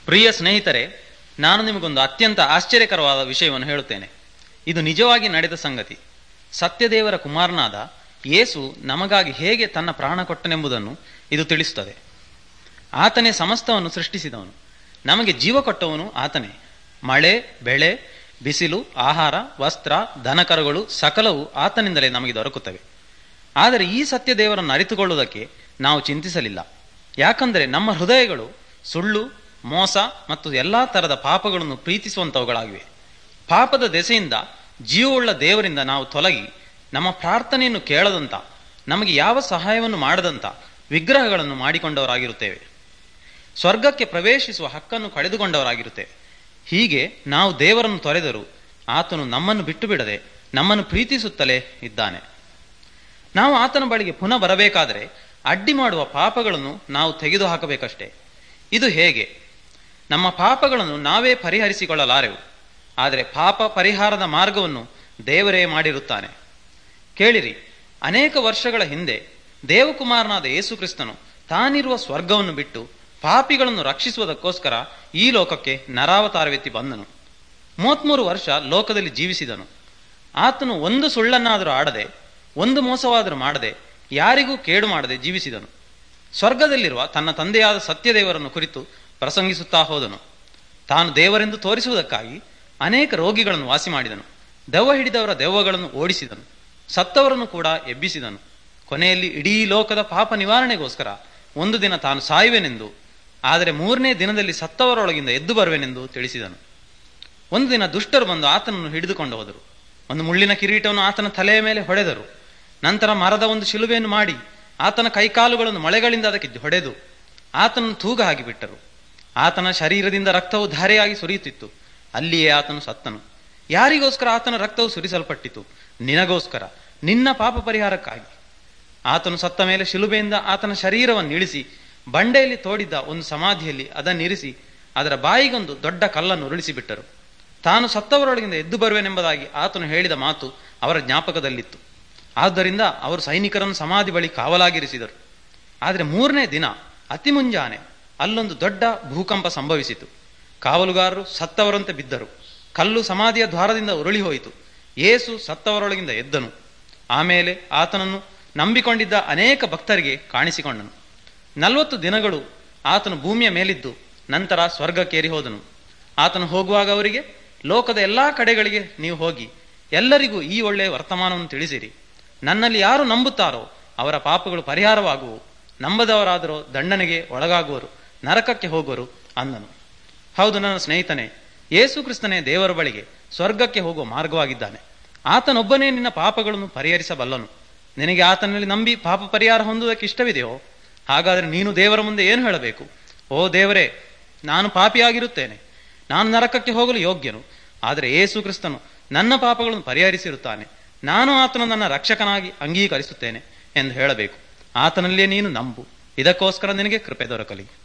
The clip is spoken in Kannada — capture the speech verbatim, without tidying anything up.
ಪ್ರಿಯ ಸ್ನೇಹಿತರೆ, ನಾನು ನಿಮಗೊಂದು ಅತ್ಯಂತ ಆಶ್ಚರ್ಯಕರವಾದ ವಿಷಯವನ್ನು ಹೇಳುತ್ತೇನೆ. ಇದು ನಿಜವಾಗಿ ನಡೆದ ಸಂಗತಿ. ಸತ್ಯದೇವರ ಕುಮಾರನಾದ ಯೇಸು ನಮಗಾಗಿ ಹೇಗೆ ತನ್ನ ಪ್ರಾಣ ಕೊಟ್ಟನೆಂಬುದನ್ನು ಇದು ತಿಳಿಸುತ್ತದೆ. ಆತನೇ ಸಮಸ್ತವನ್ನು ಸೃಷ್ಟಿಸಿದವನು. ನಮಗೆ ಜೀವ ಕೊಟ್ಟವನು ಆತನೇ. ಮಳೆ, ಬೆಳೆ, ಬಿಸಿಲು, ಆಹಾರ, ವಸ್ತ್ರ, ದನಕರುಗಳು ಸಕಲವು ಆತನಿಂದಲೇ ನಮಗೆ ದೊರಕುತ್ತವೆ. ಆದರೆ ಈ ಸತ್ಯದೇವರನ್ನು ಅರಿತುಕೊಳ್ಳುವುದಕ್ಕೆ ನಾವು ಚಿಂತಿಸಲಿಲ್ಲ. ಯಾಕಂದರೆ ನಮ್ಮ ಹೃದಯಗಳು ಸುಳ್ಳು, ಮೋಸ ಮತ್ತು ಎಲ್ಲಾ ತರದ ಪಾಪಗಳನ್ನು ಪ್ರೀತಿಸುವಂತವುಗಳಾಗಿವೆ. ಪಾಪದ ದೆಸೆಯಿಂದ ಜೀವವುಳ್ಳ ದೇವರಿಂದ ನಾವು ತೊಲಗಿ ನಮ್ಮ ಪ್ರಾರ್ಥನೆಯನ್ನು ಕೇಳದಂತ, ನಮಗೆ ಯಾವ ಸಹಾಯವನ್ನು ಮಾಡದಂತ ವಿಗ್ರಹಗಳನ್ನು ಮಾಡಿಕೊಂಡವರಾಗಿರುತ್ತೇವೆ. ಸ್ವರ್ಗಕ್ಕೆ ಪ್ರವೇಶಿಸುವ ಹಕ್ಕನ್ನು ಕಳೆದುಕೊಂಡವರಾಗಿರುತ್ತೇವೆ. ಹೀಗೆ ನಾವು ದೇವರನ್ನು ತೊರೆದರೂ ಆತನು ನಮ್ಮನ್ನು ಬಿಟ್ಟು ಬಿಡದೆ ನಮ್ಮನ್ನು ಪ್ರೀತಿಸುತ್ತಲೇ ಇದ್ದಾನೆ. ನಾವು ಆತನ ಬಳಿಗೆ ಪುನಃ ಬರಬೇಕಾದರೆ ಅಡ್ಡಿ ಮಾಡುವ ಪಾಪಗಳನ್ನು ನಾವು ತೆಗೆದು ಹಾಕಬೇಕಷ್ಟೇ. ಇದು ಹೇಗೆ? ನಮ್ಮ ಪಾಪಗಳನ್ನು ನಾವೇ ಪರಿಹರಿಸಿಕೊಳ್ಳಲಾರೆವು. ಆದರೆ ಪಾಪ ಪರಿಹಾರದ ಮಾರ್ಗವನ್ನು ದೇವರೇ ಮಾಡಿರುತ್ತಾನೆ. ಕೇಳಿರಿ, ಅನೇಕ ವರ್ಷಗಳ ಹಿಂದೆ ದೇವಕುಮಾರನಾದ ಯೇಸು ಕ್ರಿಸ್ತನು ತಾನಿರುವ ಸ್ವರ್ಗವನ್ನು ಬಿಟ್ಟು ಪಾಪಿಗಳನ್ನು ರಕ್ಷಿಸುವುದಕ್ಕೋಸ್ಕರ ಈ ಲೋಕಕ್ಕೆ ನರಾವತಾರವೆತ್ತಿ ಬಂದನು. ಮೂವತ್ಮೂರು ವರ್ಷ ಲೋಕದಲ್ಲಿ ಜೀವಿಸಿದನು. ಆತನು ಒಂದು ಸುಳ್ಳನ್ನಾದರೂ ಆಡದೆ, ಒಂದು ಮೋಸವಾದರೂ ಮಾಡದೆ, ಯಾರಿಗೂ ಕೇಡು ಮಾಡದೆ ಜೀವಿಸಿದನು. ಸ್ವರ್ಗದಲ್ಲಿರುವ ತನ್ನ ತಂದೆಯಾದ ಸತ್ಯದೇವರನ್ನು ಕುರಿತು ಪ್ರಸಂಗಿಸುತ್ತಾ ಹೋದನು. ತಾನು ದೇವರೆಂದು ತೋರಿಸುವುದಕ್ಕಾಗಿ ಅನೇಕ ರೋಗಿಗಳನ್ನು ವಾಸಿ ಮಾಡಿದನು. ದೆವ್ವ ಹಿಡಿದವರ ದೆವ್ವಗಳನ್ನು ಓಡಿಸಿದನು. ಸತ್ತವರನ್ನು ಕೂಡ ಎಬ್ಬಿಸಿದನು. ಕೊನೆಯಲ್ಲಿ ಇಡೀ ಲೋಕದ ಪಾಪ ನಿವಾರಣೆಗೋಸ್ಕರ ಒಂದು ದಿನ ತಾನು ಸಾಯುವೆನೆಂದು, ಆದರೆ ಮೂರನೇ ದಿನದಲ್ಲಿ ಸತ್ತವರೊಳಗಿಂದ ಎದ್ದು ಬರುವೆನೆಂದು ತಿಳಿಸಿದನು. ಒಂದು ದಿನ ದುಷ್ಟರು ಬಂದು ಆತನನ್ನು ಹಿಡಿದುಕೊಂಡು ಹೋದರು. ಒಂದು ಮುಳ್ಳಿನ ಕಿರೀಟವನ್ನು ಆತನ ತಲೆಯ ಮೇಲೆ ಹೊಡೆದರು. ನಂತರ ಮರದ ಒಂದು ಶಿಲುಬೆಯನ್ನು ಮಾಡಿ ಆತನ ಕೈಕಾಲುಗಳನ್ನು ಮೊಳೆಗಳಿಂದ ಅದಕ್ಕೆ ಹೊಡೆದು ಆತನನ್ನು ತೂಗ ಹಾಕಿಬಿಟ್ಟರು. ಆತನ ಶರೀರದಿಂದ ರಕ್ತವು ಧಾರೆಯಾಗಿ ಸುರಿಯುತ್ತಿತ್ತು. ಅಲ್ಲಿಯೇ ಆತನು ಸತ್ತನು. ಯಾರಿಗೋಸ್ಕರ ಆತನ ರಕ್ತವು ಸುರಿಸಲ್ಪಟ್ಟಿತು? ನಿನಗೋಸ್ಕರ, ನಿನ್ನ ಪಾಪ ಪರಿಹಾರಕ್ಕಾಗಿ. ಆತನು ಸತ್ತ ಮೇಲೆ ಶಿಲುಬೆಯಿಂದ ಆತನ ಶರೀರವನ್ನು ಇಳಿಸಿ ಬಂಡೆಯಲ್ಲಿ ತೋಡಿದ್ದ ಒಂದು ಸಮಾಧಿಯಲ್ಲಿ ಅದನ್ನಿರಿಸಿ ಅದರ ಬಾಯಿಗೊಂದು ದೊಡ್ಡ ಕಲ್ಲನ್ನು ಉರುಳಿಸಿಬಿಟ್ಟರು. ತಾನು ಸತ್ತವರೊಳಗಿಂದ ಎದ್ದು ಬರುವೆನೆಂಬುದಾಗಿ ಆತನು ಹೇಳಿದ ಮಾತು ಅವರ ಜ್ಞಾಪಕದಲ್ಲಿತ್ತು. ಆದ್ದರಿಂದ ಅವರು ಸೈನಿಕರನ್ನು ಸಮಾಧಿ ಬಳಿ ಕಾವಲಾಗಿರಿಸಿದರು. ಆದರೆ ಮೂರನೇ ದಿನ ಅತಿ ಮುಂಜಾನೆ ಅಲ್ಲೊಂದು ದೊಡ್ಡ ಭೂಕಂಪ ಸಂಭವಿಸಿತು. ಕಾವಲುಗಾರರು ಸತ್ತವರಂತೆ ಬಿದ್ದರು. ಕಲ್ಲು ಸಮಾಧಿಯ ದ್ವಾರದಿಂದ ಉರುಳಿ ಹೋಯಿತು. ಯೇಸು ಸತ್ತವರೊಳಗಿಂದ ಎದ್ದನು. ಆಮೇಲೆ ಆತನನ್ನು ನಂಬಿಕೊಂಡಿದ್ದ ಅನೇಕ ಭಕ್ತರಿಗೆ ಕಾಣಿಸಿಕೊಂಡನು. ನಲವತ್ತು ದಿನಗಳು ಆತನು ಭೂಮಿಯ ಮೇಲಿದ್ದು ನಂತರ ಸ್ವರ್ಗಕ್ಕೇರಿ ಹೋದನು. ಆತನು ಹೋಗುವಾಗ ಅವರಿಗೆ, ಲೋಕದ ಎಲ್ಲಾ ಕಡೆಗಳಿಗೆ ನೀವು ಹೋಗಿ ಎಲ್ಲರಿಗೂ ಈ ಒಳ್ಳೆಯ ವರ್ತಮಾನವನ್ನು ತಿಳಿಸಿರಿ. ನನ್ನಲ್ಲಿ ಯಾರು ನಂಬುತ್ತಾರೋ ಅವರ ಪಾಪಗಳು ಪರಿಹಾರವಾಗುವು, ನಂಬದವರಾದರೂ ದಂಡನೆಗೆ ಒಳಗಾಗುವರು, ನರಕಕ್ಕೆ ಹೋಗುವರು ಅಂದನು. ಹೌದು ನನ್ನ ಸ್ನೇಹಿತನೇ, ಯೇಸು ಕ್ರಿಸ್ತನೇ ದೇವರ ಬಳಿಗೆ ಸ್ವರ್ಗಕ್ಕೆ ಹೋಗುವ ಮಾರ್ಗವಾಗಿದ್ದಾನೆ. ಆತನೊಬ್ಬನೇ ನಿನ್ನ ಪಾಪಗಳನ್ನು ಪರಿಹರಿಸಬಲ್ಲನು. ನಿನಗೆ ಆತನಲ್ಲಿ ನಂಬಿ ಪಾಪ ಪರಿಹಾರ ಹೊಂದುವುದಕ್ಕೆ ಇಷ್ಟವಿದೆಯೋ? ಹಾಗಾದರೆ ನೀನು ದೇವರ ಮುಂದೆ ಏನು ಹೇಳಬೇಕು? ಓ ದೇವರೇ, ನಾನು ಪಾಪಿಯಾಗಿರುತ್ತೇನೆ, ನಾನು ನರಕಕ್ಕೆ ಹೋಗಲು ಯೋಗ್ಯನು. ಆದರೆ ಯೇಸು ಕ್ರಿಸ್ತನು ನನ್ನ ಪಾಪಗಳನ್ನು ಪರಿಹರಿಸಿರುತ್ತಾನೆ. ನಾನು ಆತನು ನನ್ನ ರಕ್ಷಕನಾಗಿ ಅಂಗೀಕರಿಸುತ್ತೇನೆ ಎಂದು ಹೇಳಬೇಕು. ಆತನಲ್ಲಿಯೇ ನೀನು ನಂಬು. ಇದಕ್ಕೋಸ್ಕರ ನಿನಗೆ ಕೃಪೆ ದೊರಕಲಿ.